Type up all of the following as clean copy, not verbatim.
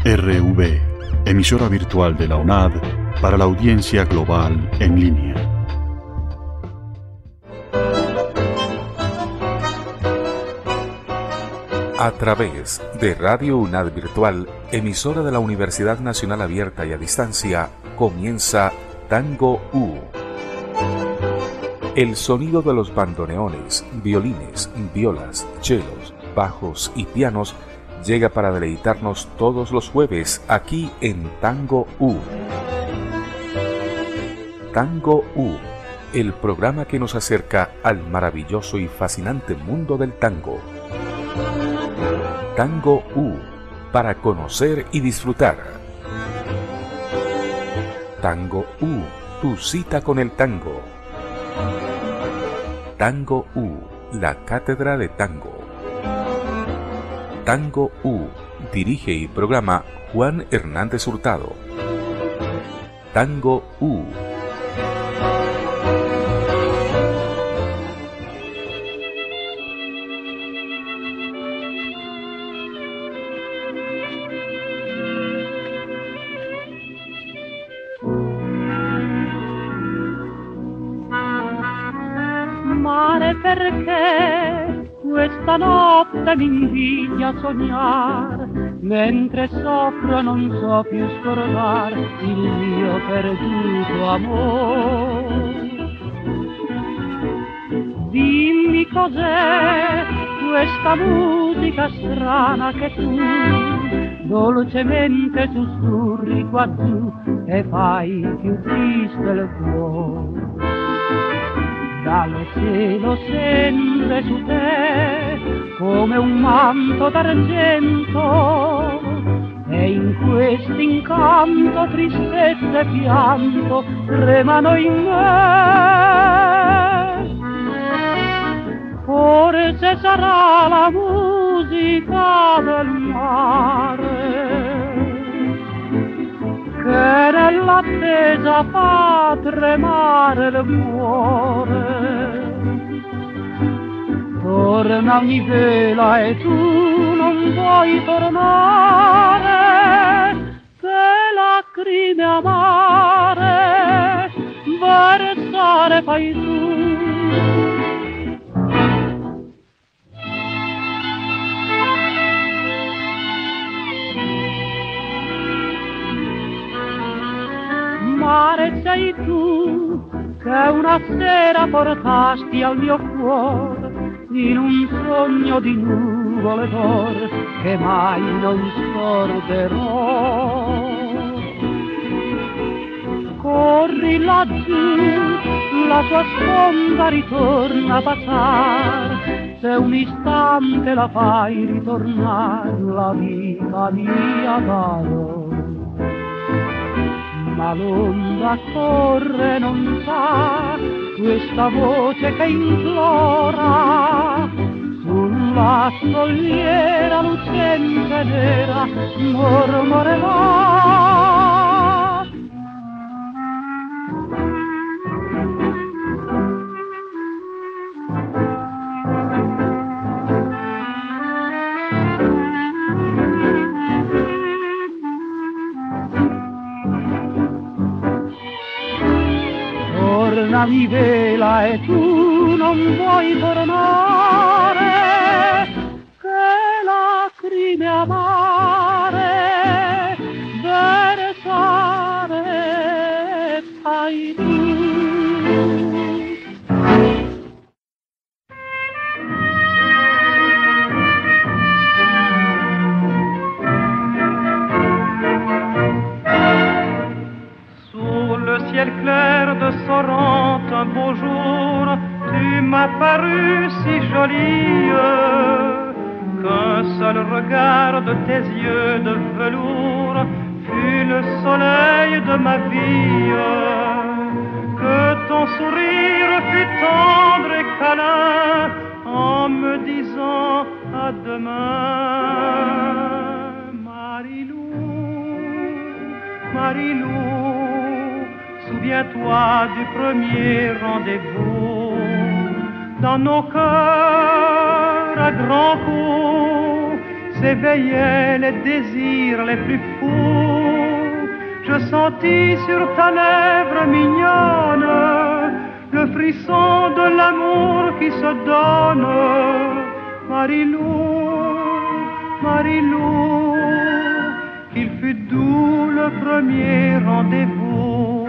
RV, emisora virtual de la UNAD para la audiencia global en línea. A través de Radio UNAD Virtual, emisora de la Universidad Nacional Abierta y a Distancia, comienza Tango U. El sonido de los bandoneones, violines, violas, chelos, bajos y pianos llega para deleitarnos todos los jueves aquí en Tango U. Tango U, el programa que nos acerca al maravilloso y fascinante mundo del tango. Tango U, para conocer y disfrutar. Tango U, tu cita con el tango. Tango U, la cátedra de tango. Tango U, dirige y programa Juan Hernández Hurtado. Tango U. Mare, perché questa notte mi inviti a sognar, mentre soffro non so più scordar il mio perduto amor. Dimmi cos'è questa musica strana che tu dolcemente sussurri qua giù e fai più triste il cuore. Dal cielo scende su te come un manto d'argento e in quest'incanto tristezza e pianto tremano in me. Forse sarà la musica del mare che nell'attesa fa tremare il cuore. Torna mi vela e tu non vuoi tornare, che lacrime amare versare fai tu. Mare sei tu che una sera portasti al mio cuore in un sogno di nuvole d'oro che mai non scorderò. Corri laggiù, la tua sponda ritorna a baciare, se un istante la fai ritornare la vita mia darò. Ma l'onda corre non sa questa voce che implora, sulla scogliera lucente nera mormorerà. Torna mi vela e tu non vuoi tornare, che lacrime amare versare fai tu. Ciel clair de Sorrente, un beau jour, tu m'as paru si jolie qu'un seul regard de tes yeux de velours fut le soleil de ma vie, que ton sourire fut tendre et câlin en me disant à demain. Marilou, Marilou, souviens-toi du premier rendez-vous dans nos cœurs à grands coups. s'éveillaient les désirs les plus fous. Je sentis sur ta lèvre mignonne le frisson de l'amour qui se donne. Marilou, Marilou, qu'il fut doux le premier rendez-vous.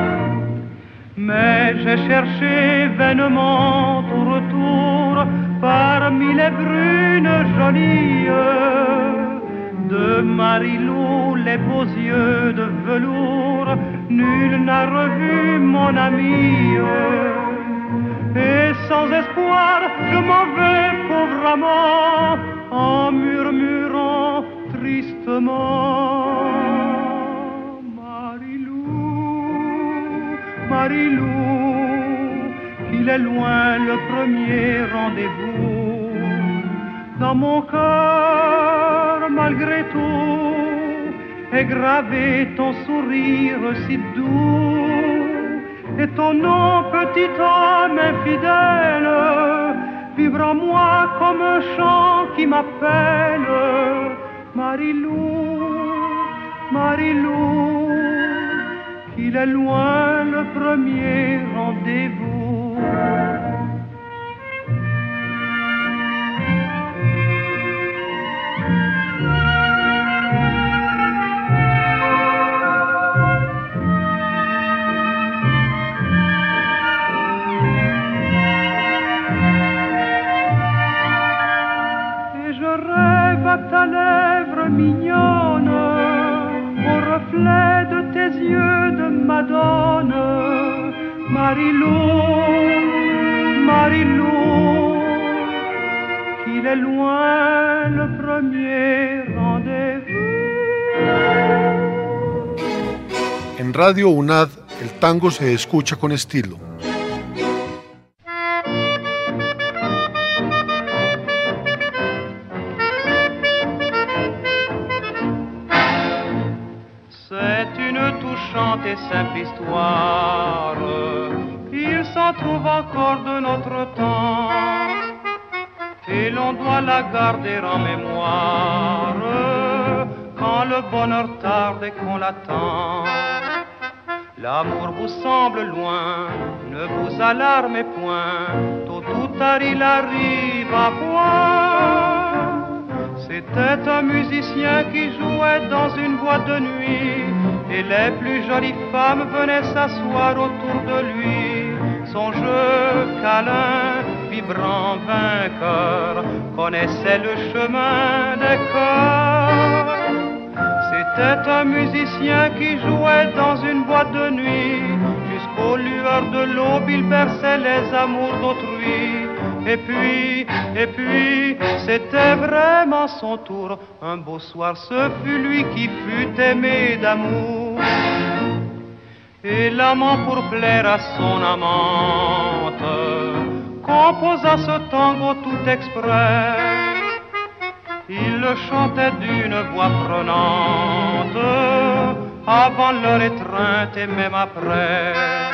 Mais j'ai cherché vainement ton retour parmi les brunes jolies de Marilou, les beaux yeux de velours. Nul n'a revu mon amie. Et sans espoir, je m'en vais, pauvre amant, en murmurant tristement. Marilou, qu'il est loin le premier rendez-vous. Dans mon cœur, malgré tout, est gravé ton sourire si doux. Et ton nom, petit homme infidèle, vivre en moi comme un chant qui m'appelle. Marilou, Marilou, qu'il est loin le premier rendez-vous. Et je rêve à ta lèvre mignonne, au reflet de tes yeux de Madone. Marilou, Marilou, qu'il est loin le premier rendez-vous. En Radio UNAD, el tango se escucha con estilo. Et simple histoire, il s'en trouve encore de notre temps, et l'on doit la garder en mémoire quand le bonheur tarde et qu'on l'attend. L'amour vous semble loin, ne vous alarmez point, tôt ou tard il arrive à point. C'était un musicien qui jouait dans une boîte de nuit, et les plus jolies femmes venaient s'asseoir autour de lui. Son jeu câlin, vibrant, vainqueur, connaissait le chemin des cœurs. C'était un musicien qui jouait dans une boîte de nuit, jusqu'aux lueurs de l'aube il berçait les amours d'autrui. Et puis, c'était vraiment son tour. Un beau soir, ce fut lui qui fut aimé d'amour. Et l'amant, pour plaire à son amante, composa ce tango tout exprès. Il le chantait d'une voix prenante, avant leur étreinte et même après.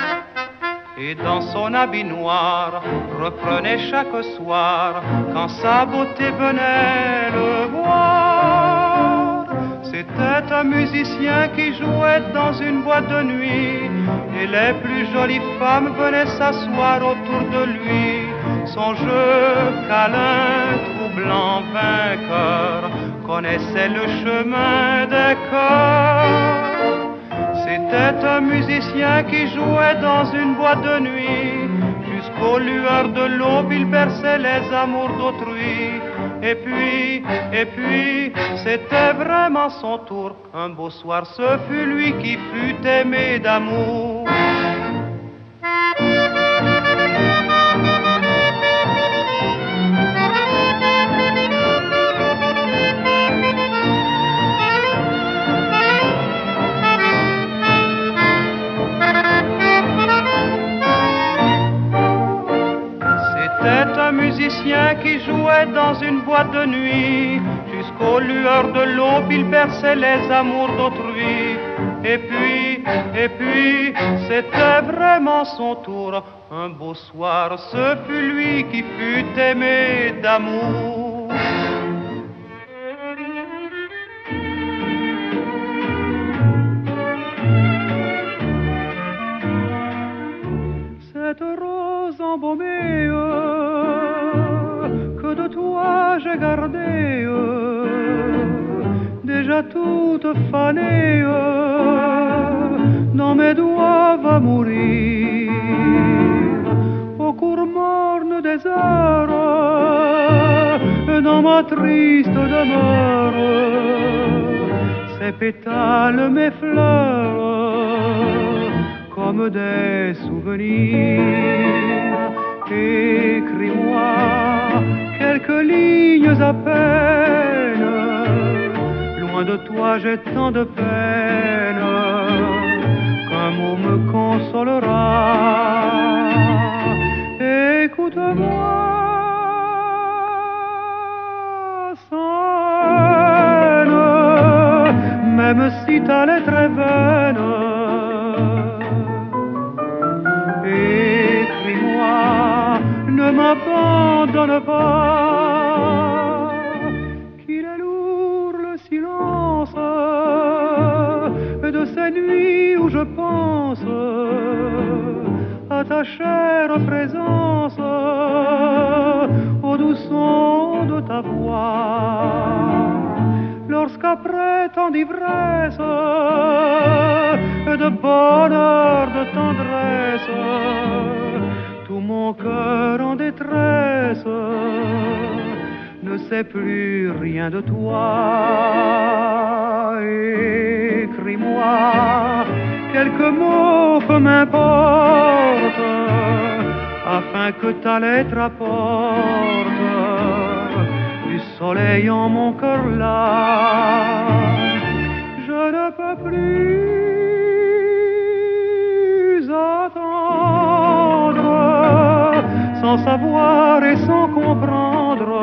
Et dans son habit noir, reprenait chaque soir, quand sa beauté venait le voir. C'était un musicien qui jouait dans une boîte de nuit, et les plus jolies femmes venaient s'asseoir autour de lui. Son jeu câlin, troublant, vainqueur, connaissait le chemin des cœurs. C'était un musicien qui jouait dans une boîte de nuit, jusqu'aux lueurs de l'aube il berçait les amours d'autrui. Et puis, c'était vraiment son tour. Un beau soir, ce fut lui qui fut aimé d'amour. C'était un musicien qui jouait dans une boîte de nuit, jusqu'aux lueurs de l'aube il berçait les amours d'autrui. Et puis, c'était vraiment son tour. Un beau soir, ce fut lui qui fut aimé d'amour. regardée, déjà toute fanée, dans mes doigts va mourir, au cours morne des heures, dans ma triste demeure, ces pétales, mes fleurs, comme des souvenirs. Écris-moi quelques lignes à peine, loin de toi j'ai tant de peine, qu'un mot me consolera. Écoute-moi, scène, même si ta lettre est vaine. Écris-moi, ne m'abandonne pas, qu'il est lourd le silence de ces nuits où je pense à ta chère présence, au doux son de ta voix. Lorsqu'après tant d'ivresse, de bonheur, de tendresse, tout mon cœur en détresse ne sait plus rien de toi. Écris-moi quelques mots, peu m'importe, afin que ta lettre apporte du soleil en mon cœur là. Je ne peux plus attendre, sans savoir et sans comprendre.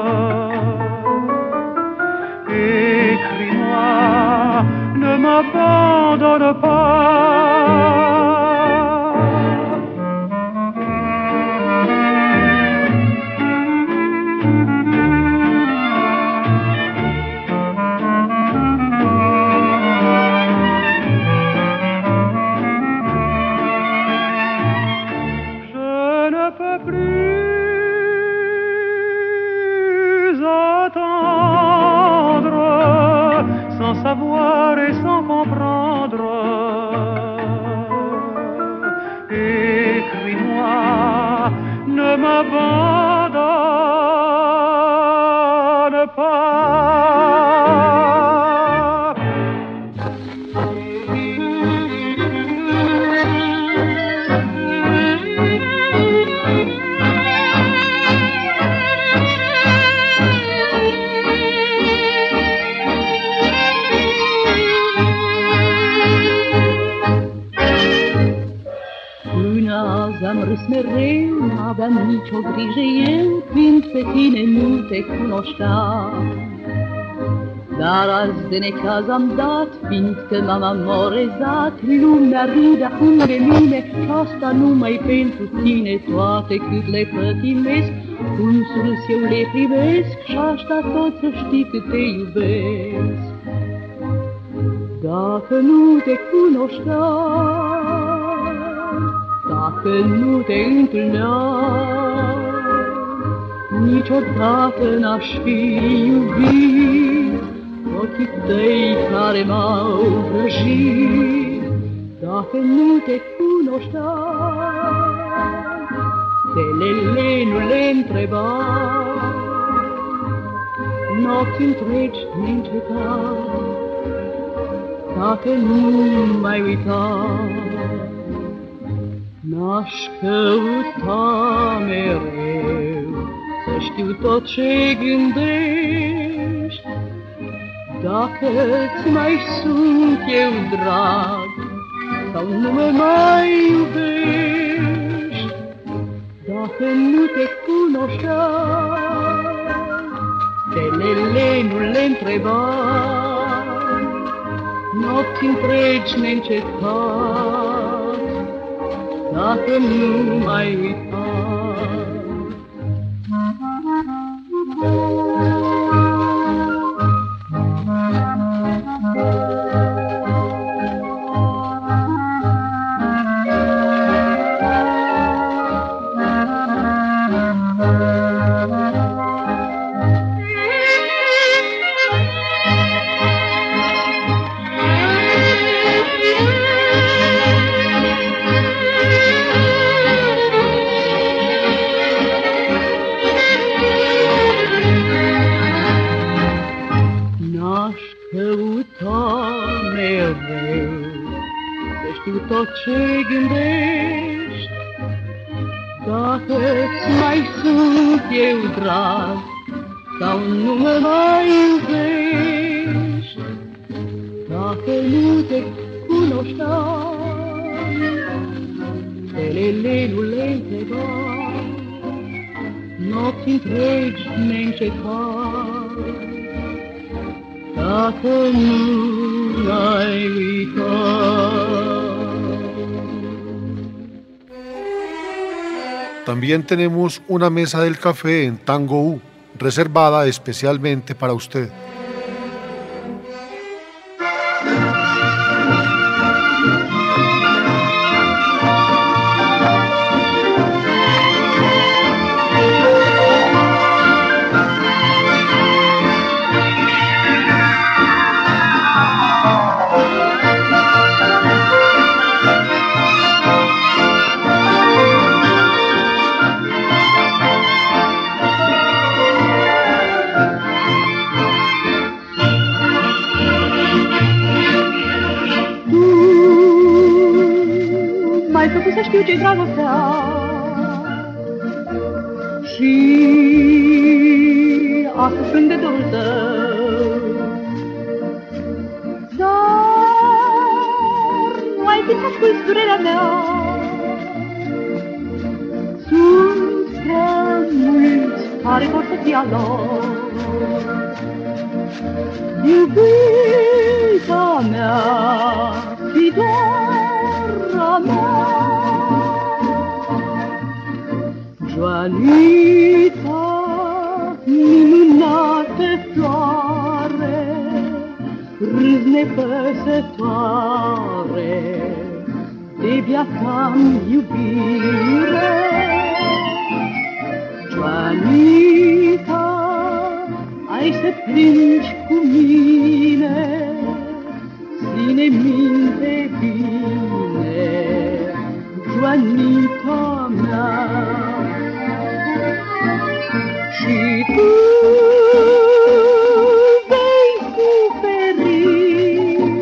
Écris-moi, ne m'abandonne pas. Savoir et sans comprendre. Écris-moi, ne m'abandonne pas. Am râs mereu, n-aveam nicio grijă eu, când pe tine nu te cunoșteam. Dar azi de necaz am dat, fiindcă m-am amorezat. Lumea râde acum de mine și asta numai pentru tine. Toate cât le pătimesc, cum sus eu le privesc, și asta tot să știi cât te iubesc. Dacă nu te cunoșteam, dacă nu te întâlneam, niciodată n-aș fi iubit ochii tăi care m-au vrăjit. Dacă nu te cunoșteam, stelele nu le întrebam, nopți întregi neîncetat, dacă nu m-ai uitat. N-aș căuta mereu să știu tot ce gândești, dacă-ți mai sunt eu drag sau nu mă mai iubești. Dacă nu te cunoșteam, stelele nu le întrebam, nopți întregi neîncetat, dacă nu m-ai uitat. tot ce gândești. Dacă-ți mai sunt eu drag sau nu mă mai iubești, dacă nu te cunoșteam, stelele nu le întrebam, nopți întregi ne-ncetam, dacă nu l-ai uitat. También tenemos una mesa del café en Tango U, reservada especialmente para usted. Să știu ce-i dragostea și astăzi plâng de dorul tău, dar nu ai timp să asculți durerea mea. Sunt prea mulți care vor să fie a lor. Iubita mea, fi doar a mea. Joanita, minunată floare, râzne păsătoare de viața-mi iubire. Joanita, ai să plângi cu mine, ține minte bine, Joanita mea. Și tu vei suferi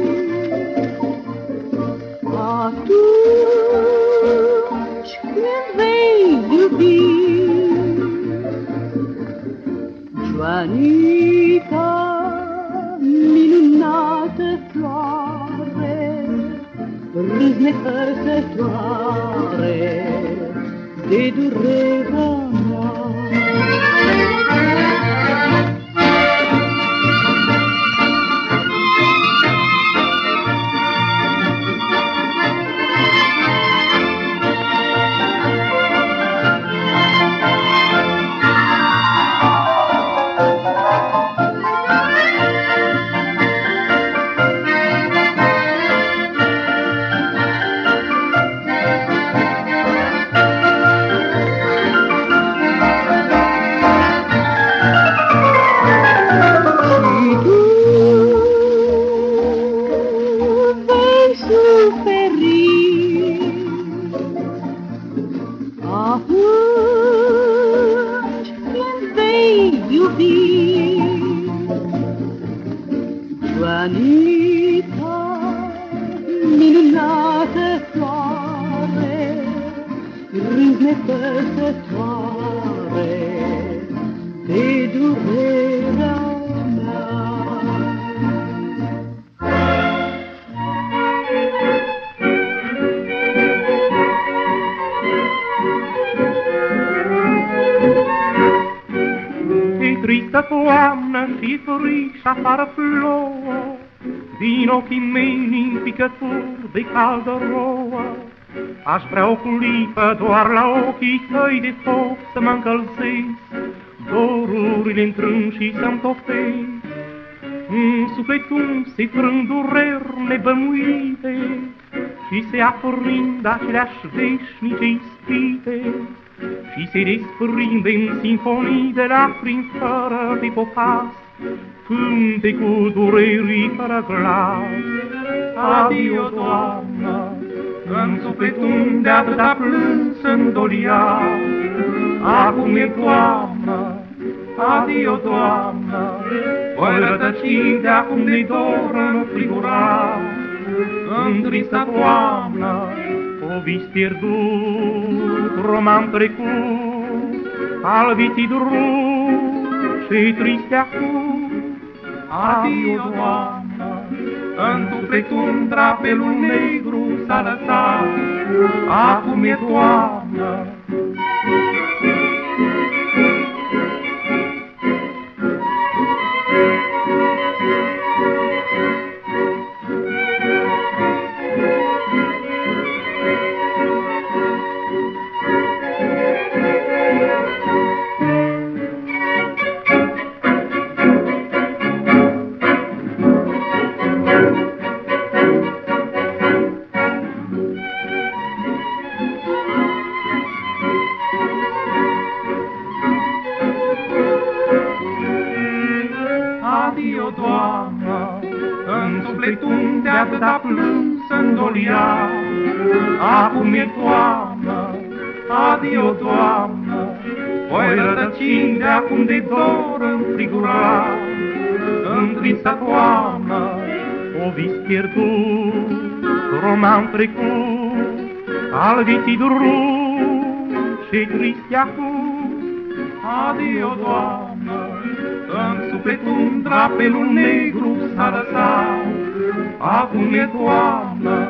atunci când vei iubi. Joanita, minunată floare, râzne păsătoare de durerea mea. Joanita, minunată floare, râzne păsătoare de durerea mea. Tristă toamnă și friș afară plouă, din ochii mei nimpicături de caldă rouă. Aș vrea o clipă doar la ochii tăi de foc să mă încălzesc, dorurile întrânși și să-mi topesc. În sufletul se frâng dureri nebănuite și se aprind aceleași veșnice ispite, și se desprinde în sinfonii de lacrimi fără de popas, cânte cu durerii fără glas. Adio, Doamnă, în sufletul de atâta plâns îndolia, acum e toamnă. Adio, Doamnă, voi rătăci de acum de dor în frigura. Într-isa toamnă, o vis pierdut, roman trecut, al vieții drum și triste acum. Adio, Doamnă, în sufletul drapelul negru s-a lăsat, acum e toamnă. Atâta plâns îndolia, acum e toamnă, adio, Doamnă, voi rădăcini de acum de dor înfrigura. Într-isa toamnă, o vis pierdut, roman trecut, al vieții drum și triste acum. Adio, Doamnă, în sufletul drapelul negru s-a lăsat, acum e toamnă.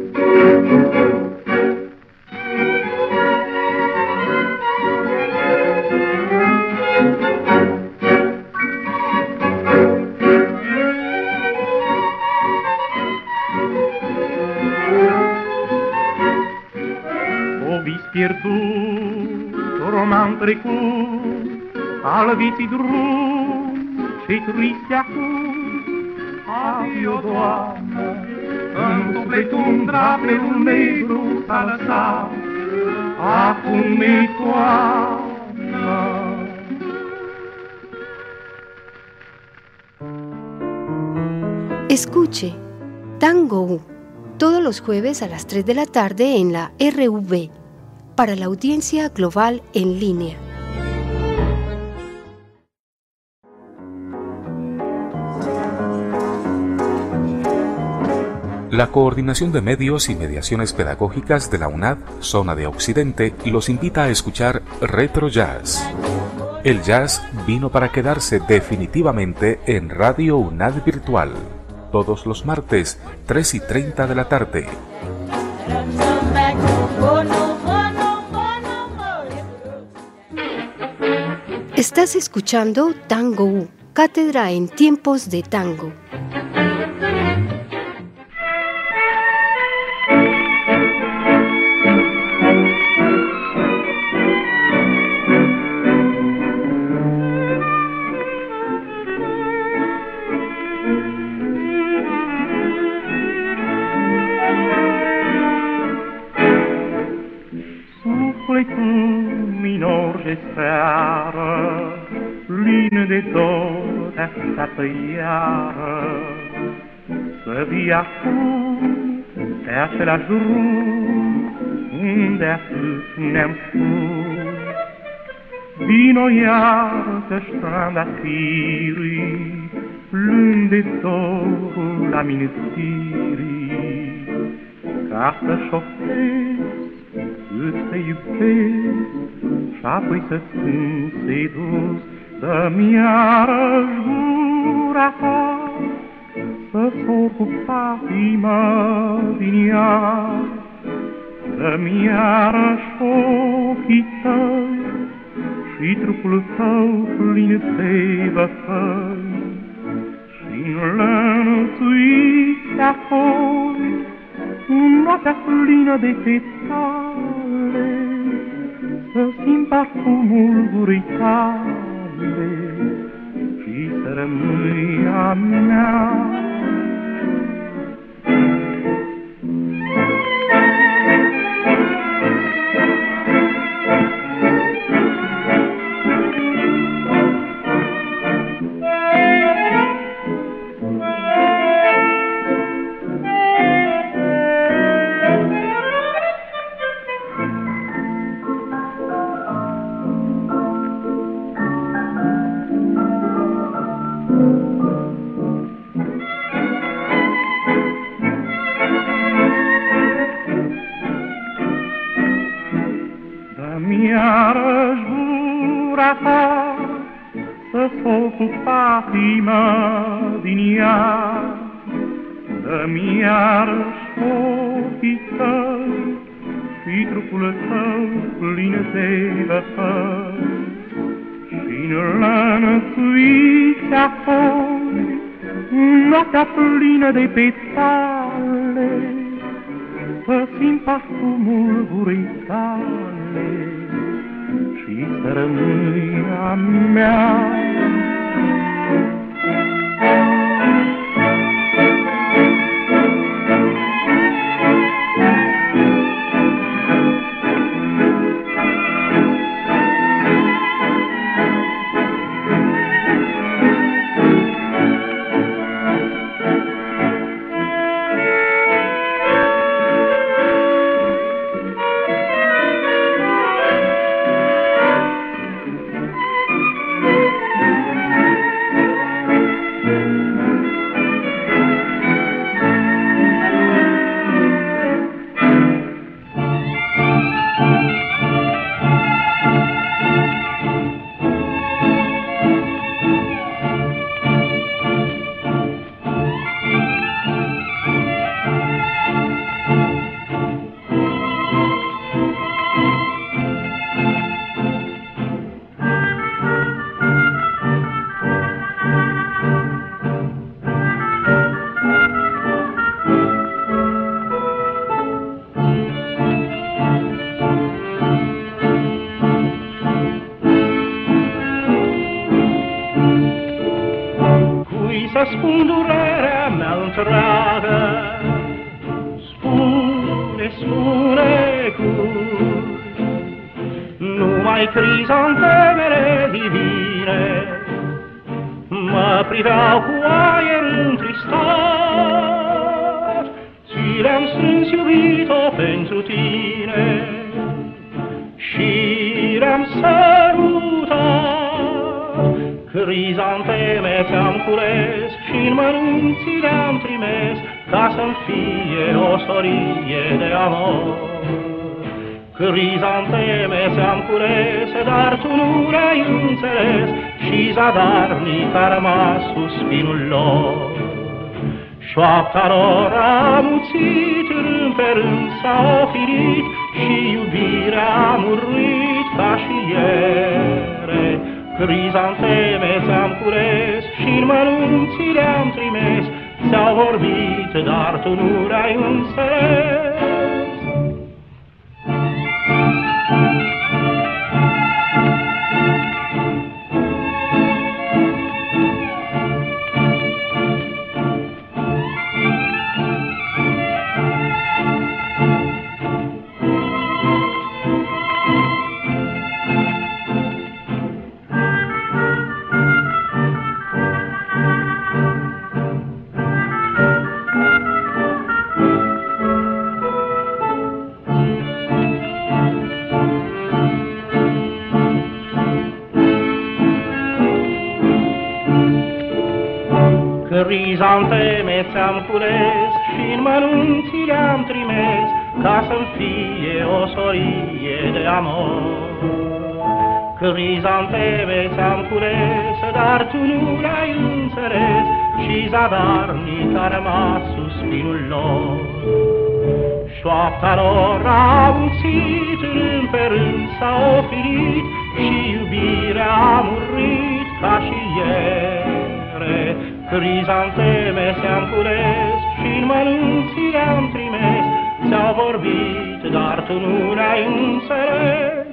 O vis pierdut, roman trecut, al vieții drum și triste acum. Adio, Doamnă, în sufletul drapelul negru s-a lăsat, acum e toamnă. Escuche Tango U, todos los jueves a las 3 de la tarde en la RV, para la audiencia global en línea. La Coordinación de Medios y Mediaciones Pedagógicas de la UNAD, Zona de Occidente, los invita a escuchar Retro Jazz. El jazz vino para quedarse definitivamente en Radio UNAD Virtual, todos los martes, 3:30 de la tarde. Estás escuchando Tango U, cátedra en tiempos de tango. Plin de dor așteaptă iară să vii acum pe același drum unde atât ne-am spus. Vino iar să-și trandafirii, plin de dorul amintirii, ca să-și oftezi cât te iubesc și apoi să-ți spun sedus. Dă-mi iarăși gura ta, să-ți or cu patima din ea. Dă-mi iarăși ochii tăi și trupul tău plin de bătăi. Și-n lănțuiți apoi noaptea plină de petale, să simt parfumul gurii tale și să rămâi a mea. patima din ea, dă-mi iarăși ochii tăi și trupul tău plin de răpăi, și-n lănțuiți apoi noaptea plină de petale, păsind parfumul gurii tale și să rămâi a mea. Spun durerea mea întreagă, spune, spune cui, numai crizantemele divine mă priveau cu aer întristat, ți le-am strâns, iubito, pentru tine și le-am sărutat. Crizanteme ți-am cules și-n mănunții le-am trimis, ca să-mi fie o sorie de amor. Crizanteme ți-am cules, dar tu nu le-ai înțeles, și zadarnic a rămas suspinul lor. Șoapta lor a muțit, rând pe rând s-a ofilit, și iubirea a murit ca și ieri. Crizanteme ți-am cules și-n mănunții le-am trimis, ți-au vorbit, dar tu nu le-ai înțeles. Crizanteme ți-am cules și-n mănunții le-am trimis, ca să-mi fie o sorie de amor. Crizanteme ți-am cules, dar tu nu le-ai înțeles, și zadarnic a rămas suspinul lor. Șoapta lor a muțit, rând pe rând s-a ofilit, și iubirea a murit ca și ieri. Crizanteme ți-am cules și-n mănunții le-am trimis, ți-au vorbit, dar tu nu le-ai înțeles.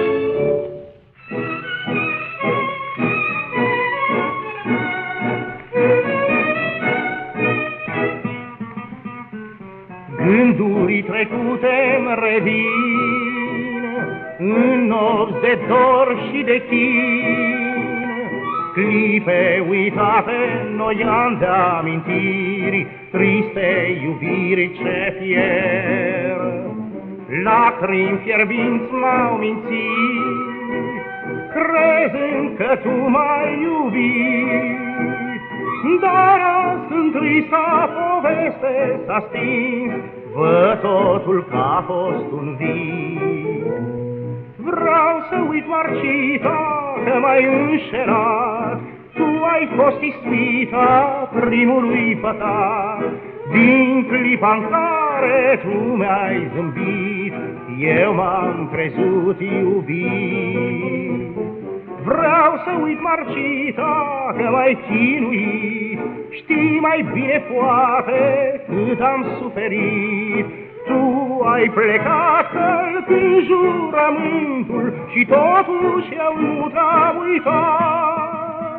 Gânduri trecute-mi revin în nopți de dor și de chin, clipe uitate, noian de amintiri, triste iubiri ce pierd. Lacrimi fierbinți m-au mințit, crezând că tu m-ai iubit, dar azi în trista poveste s-a stins, văd totul că a fost un vis. Vreau să uit marcita că m-ai înșelat, Tu ai fost ispita primului păcat, din clipa în care tu mi-ai zâmbit, eu m-am crezut iubit. Vreau să uit, Marcita, că m-ai chinuit, știi mai bine poate cât am suferit. Tu ai plecat călcând jurământul și totuși eu nu te-am uitat.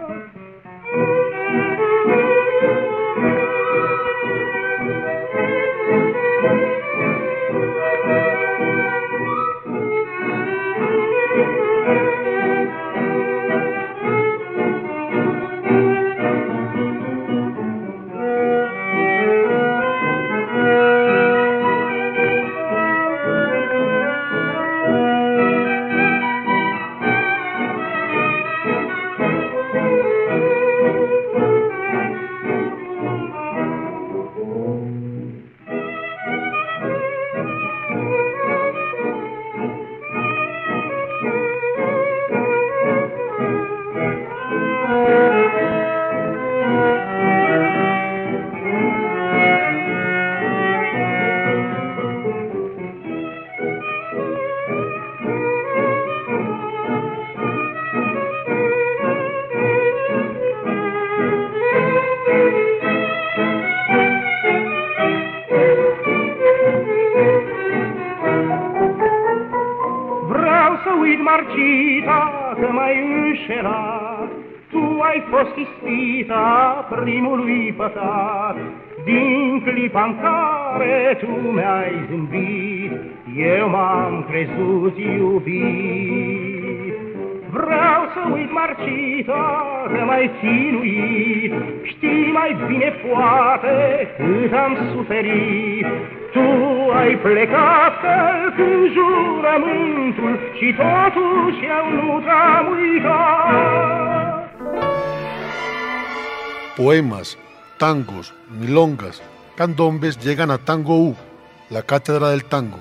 Marcita, că m-ai înșelat, tu ai fost ispita primului păcat. Din clipa în care tu mi-ai zâmbit, eu m-am crezut iubit. Vreau să uit, Marcita, că m-ai chinuit, știi mai bine poate cât am suferit. Tu ai plecat călcând jurământul și totuși eu nu te-am uitat. Poemas, tangos, milongas, candombes llegan a Tango U, la cátedra del tango.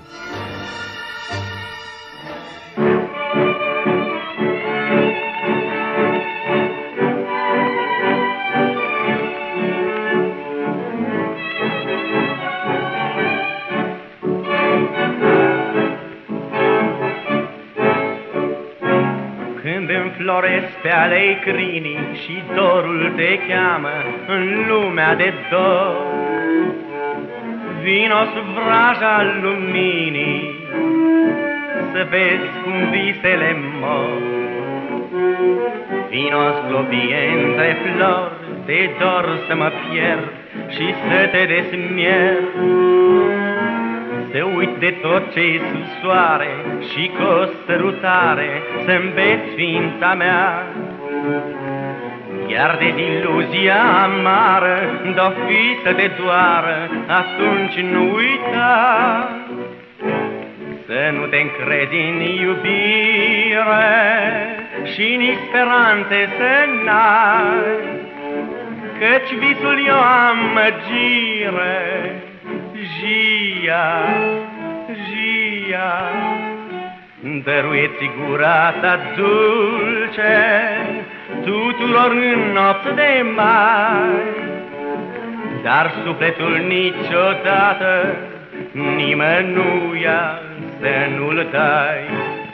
Înfloresc pe alei crinii și dorul te cheamă în lumea de dor. Vino-s vraja luminii, să vezi cum visele mor. Vino-s globie între flori, de dor să mă pierd și să te desmier. Să uit de tot ce-i sub soare și cu o sărutare să-mi înveți ființa mea. Iar de iluzia amară d-o fi să te doară, atunci nu uita să nu te încrezi în iubire și nici speranțe să n-ai, căci visul e o amăgire. Gia, Gia, dăruieți gura ta dulce tuturor în nopți de mai, dar sufletul niciodată nimănuia să nu-l dai.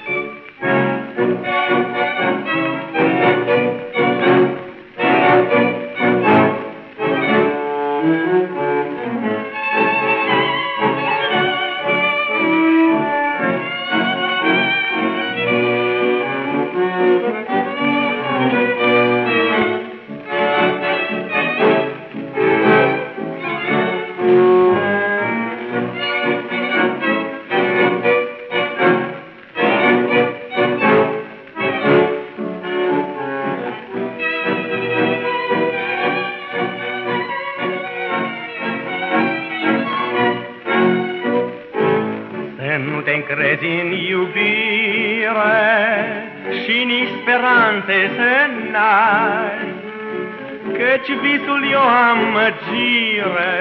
Crezi în iubire și nici speranțe să n-ai, căci visul e o amăgire.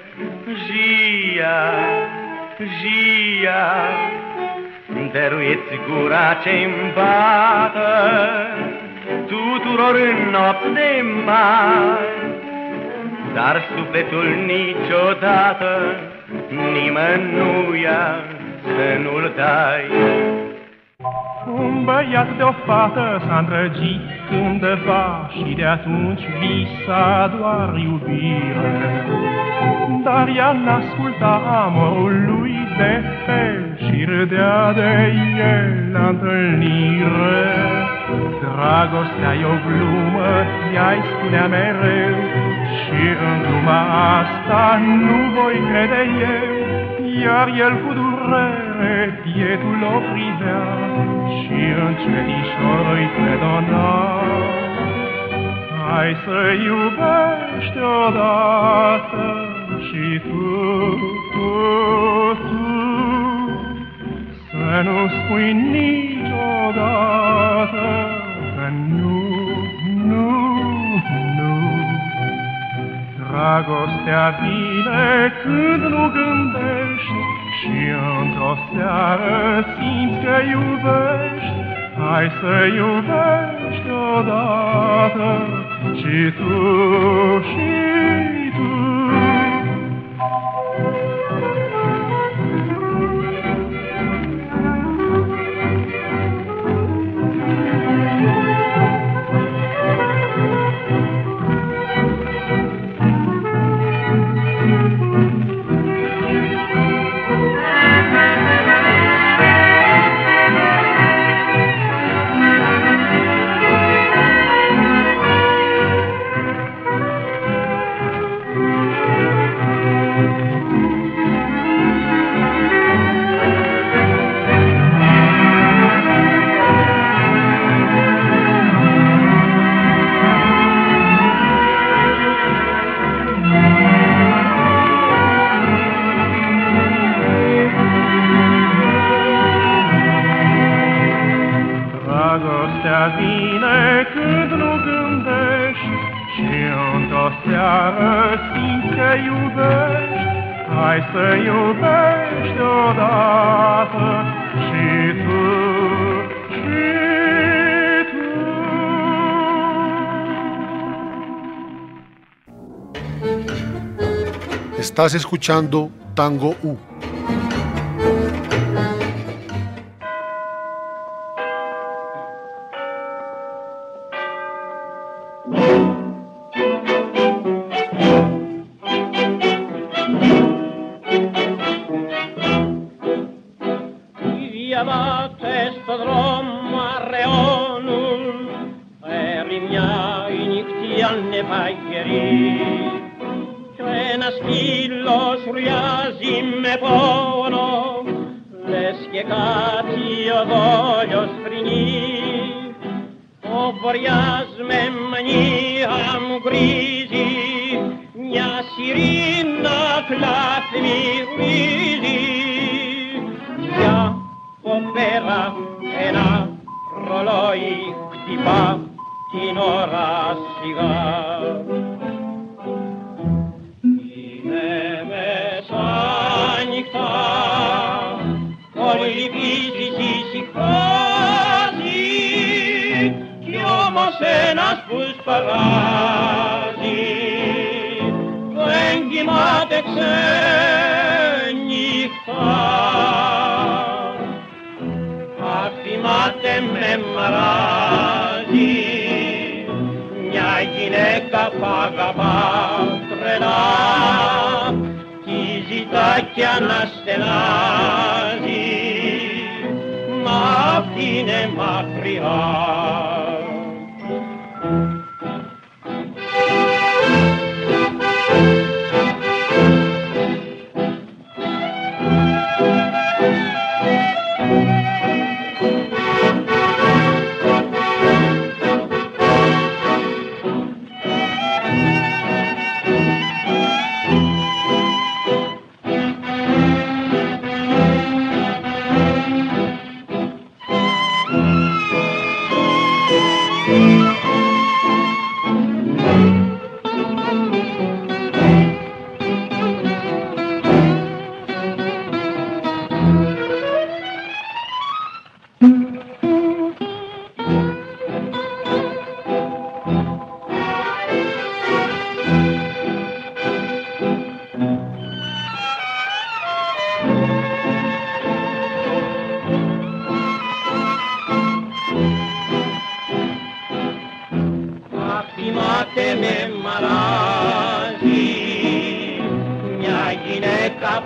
Gia, Gia, dăruieți gura ce-mi bată tuturor în nopți de mari, dar sufletul niciodată nimănuia să nu-l dai. Un băiat de o fată s-a îndrăgit cândva și de atunci visa doar iubire. Dar ea n-asculta amorul lui de fel și râdea de el la întâlnire. Dragostea e o glumă, ea-i spunea mereu, și în gluma asta nu voi crede eu. Iar el cu durere pietul o privea și încetișor îi predona. Hai să iubești odată și tu, să nu spui niciodată că nu. Dragostea vine când nu gândești și într-o seară simți că iubești. Hai să iubești odată și tu. Dragostea vine când nu gândești și într-o seară simți că iubești. Hai să iubești odată și tu. Estás escuchando Tango U.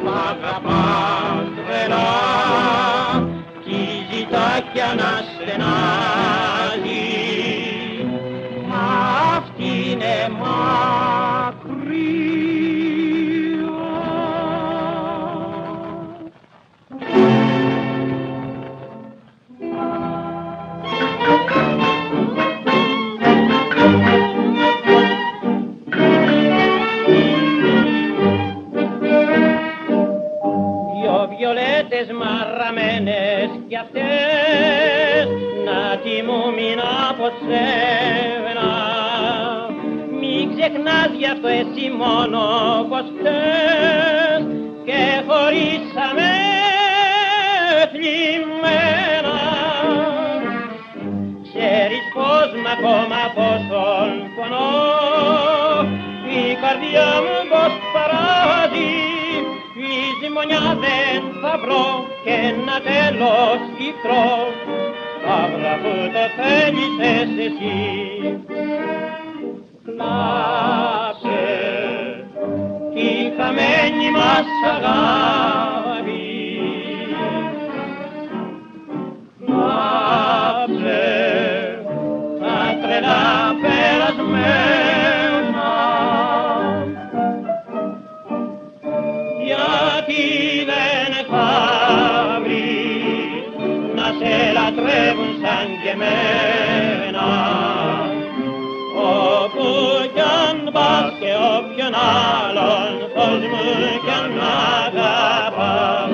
αγαπάς τρελά κι ζητά κι αναστενάζει, μα αυτή είναι μακριά. Βιολέτες μαραμένες κι αυτές να τιμούμουν από σένα. Μην ξεχνάς γι' αυτό εσύ μόνο πως θες και χωρίσαμε θλιμμένα. Ξέρεις πως μ' ακόμα πόσον πονώ η καρδιά μου πως παράζει. Λησμονιά δεν θα βρω και ένα τέλος κυφρό, αύρα που το θέλησες εσύ. Κλάψε τη χαμένη μας αγάπη, κλάψε τα τρελά περασμένα, γιατί δεν θα βρεις να σε λατρεύουν σαν και εμένα. Όπου κι αν πας και όποιον άλλον κόσμο κι αν αγαπάς.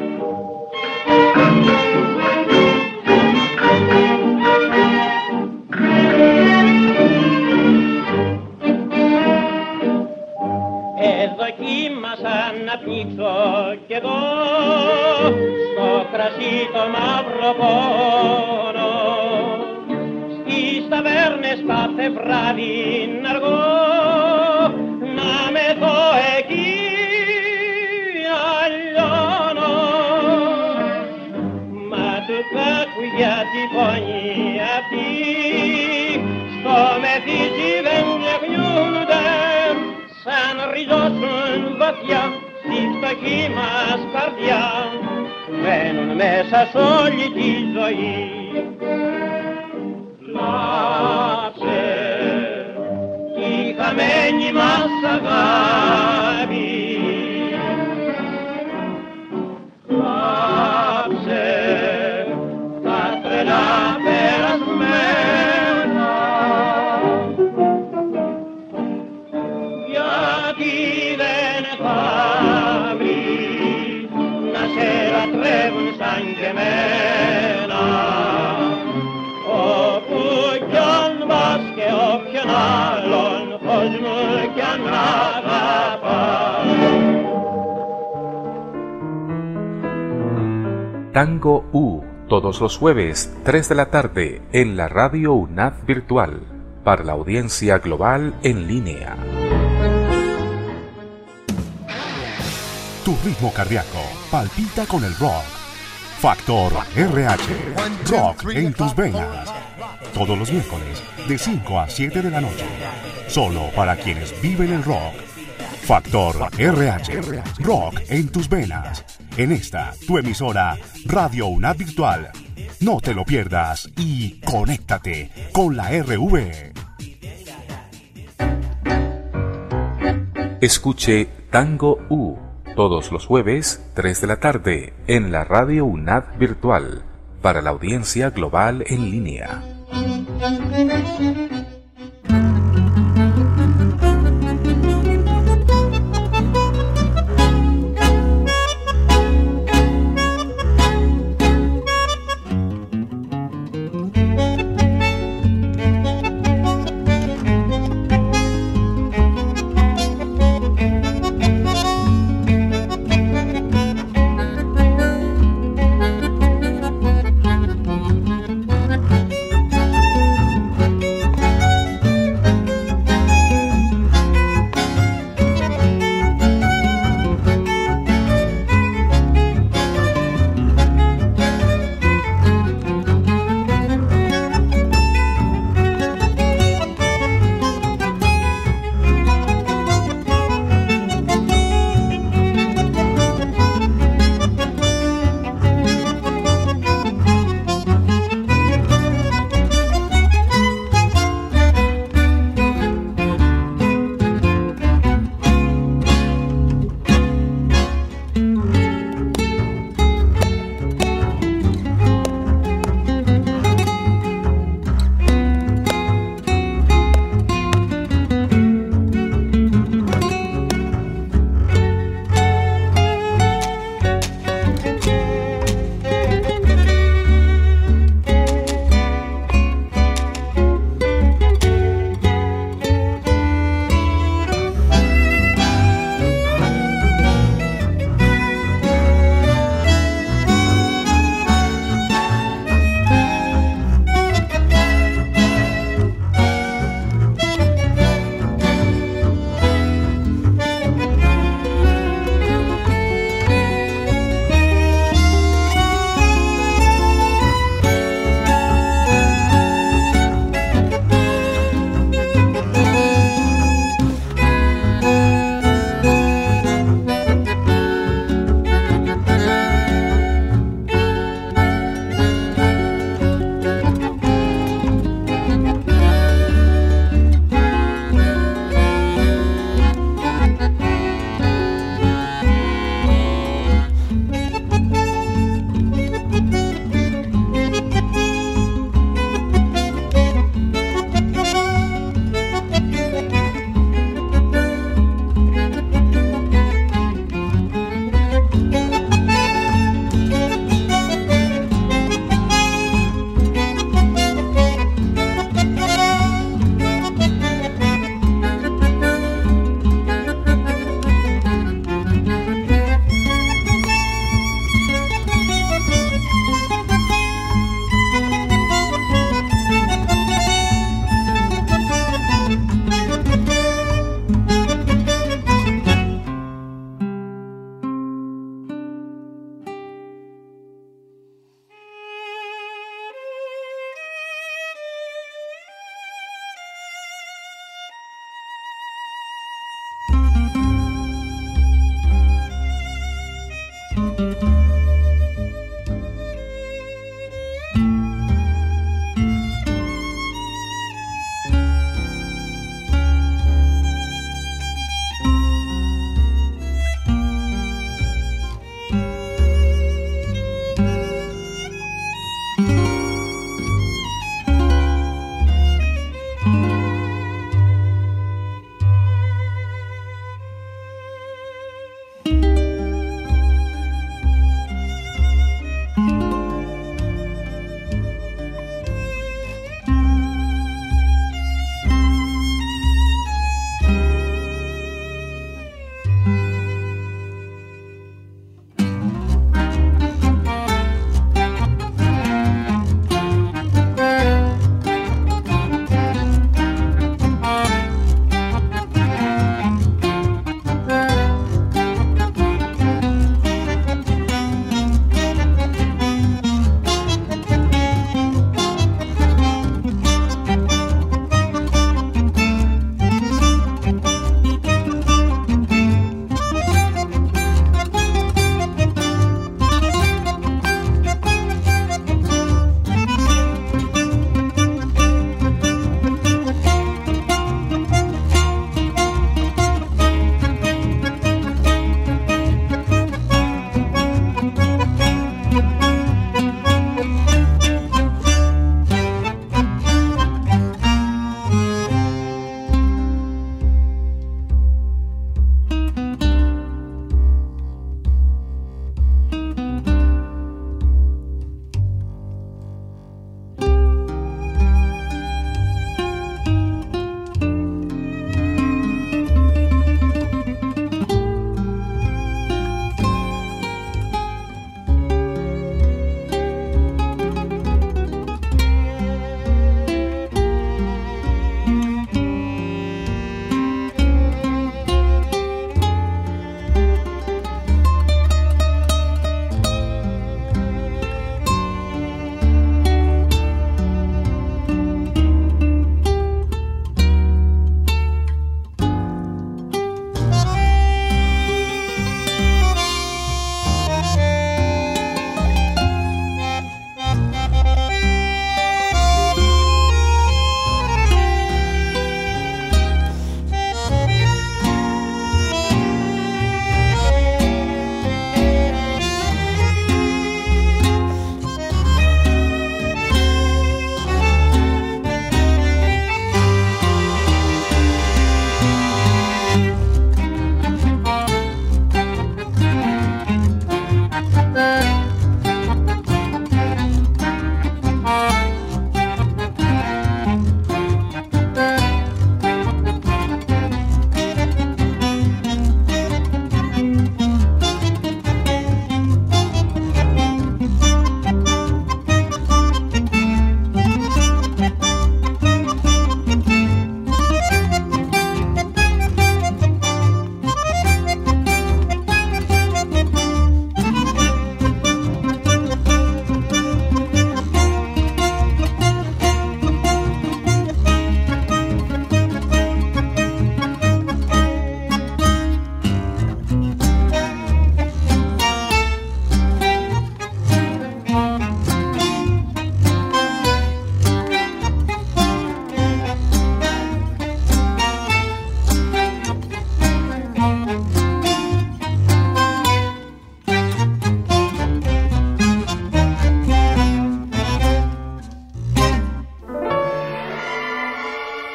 Δοκίμασα να πνίξω κι εγώ στο κρασί το μαύρο πόνο, στις ταβέρνες κάθε βράδυ να αργώ, να μεθώ εκεί αλλιώνω. Μα του κακουγιά τη φωνή αυτή στο μεθύσι δεν ξεχνιούνται, σαν ριζώσουν βαθιά στη φτωχή μας καρδιά, μένουν μέσα σ' όλη τη ζωή. Κλάψε τη χαμένη μας αγάπη, κλάψε τα τρελά περασμένα, γιατί δεν θα βρεις να σε λατρεύουν σαν και εμένα. Όπου κι αν πας και όποιον άλλον κόσμο κι αν αγαπάς. Tango U, todos los jueves, 3 de la tarde, en la radio UNAD Virtual, para la audiencia global en línea. Tu ritmo cardíaco palpita con el rock. Factor RH, rock en tus venas. Todos los miércoles, de 5 a 7 de la noche. Solo para quienes viven el rock. Factor RH, rock en tus venas. En esta, tu emisora, Radio UNAD Virtual. No te lo pierdas y conéctate con la RV. Escuche Tango U, todos los jueves, 3 de la tarde, en la radio UNAD Virtual, para la audiencia global en línea.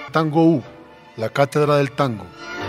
Tango U, la cátedra del tango.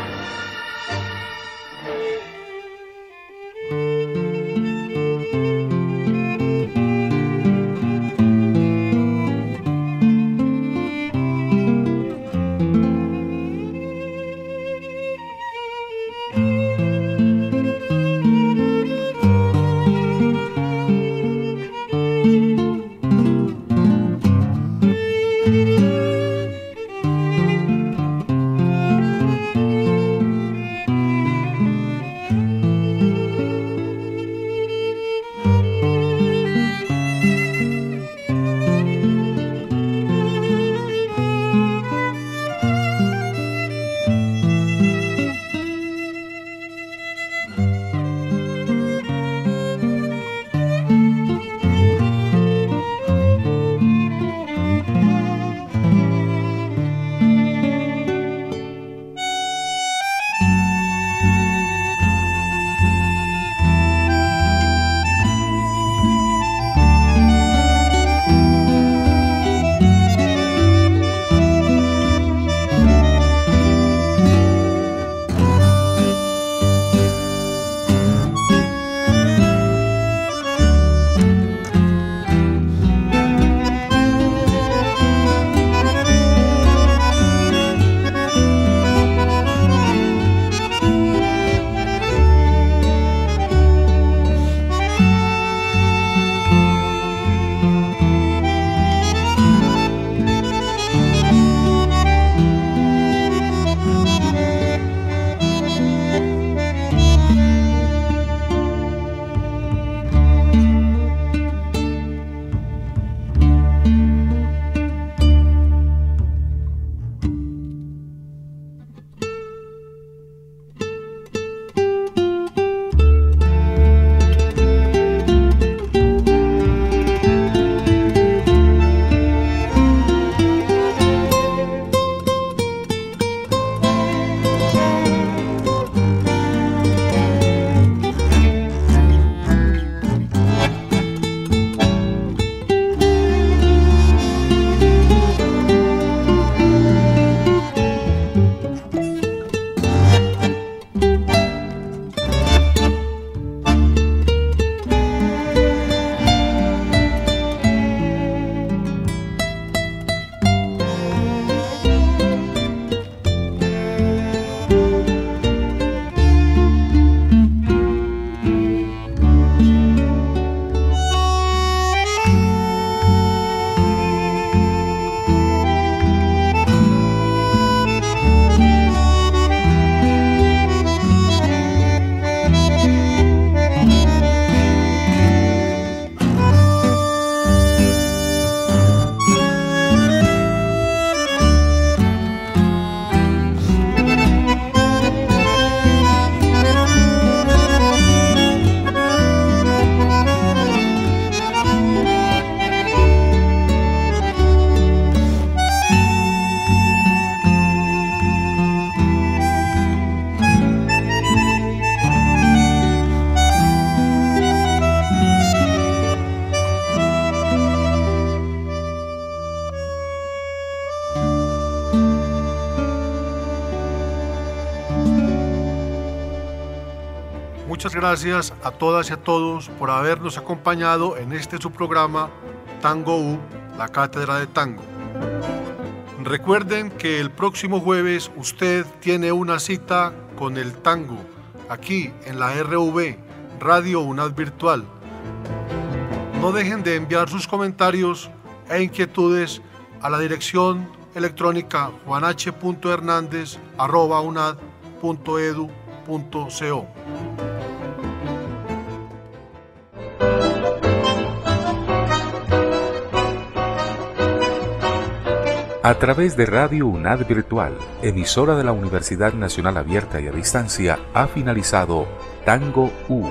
Muchas gracias a todas y a todos por habernos acompañado en este su programa Tango U, la cátedra de tango. Recuerden que el próximo jueves usted tiene una cita con el tango aquí en la RV, Radio UNAD Virtual. No dejen de enviar sus comentarios e inquietudes a la dirección electrónica juanh.hernandez@unad.edu.co. A través de Radio UNAD Virtual, emisora de la Universidad Nacional Abierta y a Distancia, ha finalizado Tango U.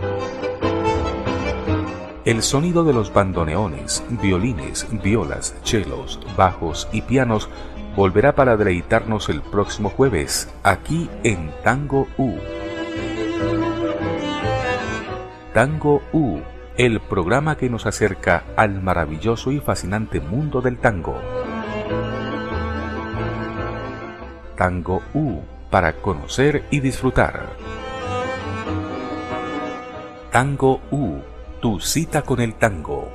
El sonido de los bandoneones, violines, violas, chelos, bajos y pianos volverá para deleitarnos el próximo jueves, aquí en Tango U. Tango U, el programa que nos acerca al maravilloso y fascinante mundo del tango. Tango U, para conocer y disfrutar. Tango U, tu cita con el tango.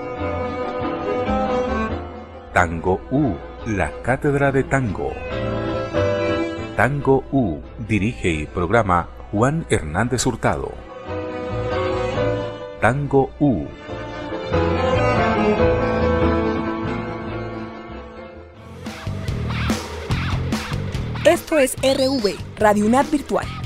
Tango U, la cátedra de tango. Tango U, dirige y programa Juan Hernández Hurtado. Tango U. Esto es RV, Radio UNAD Virtual.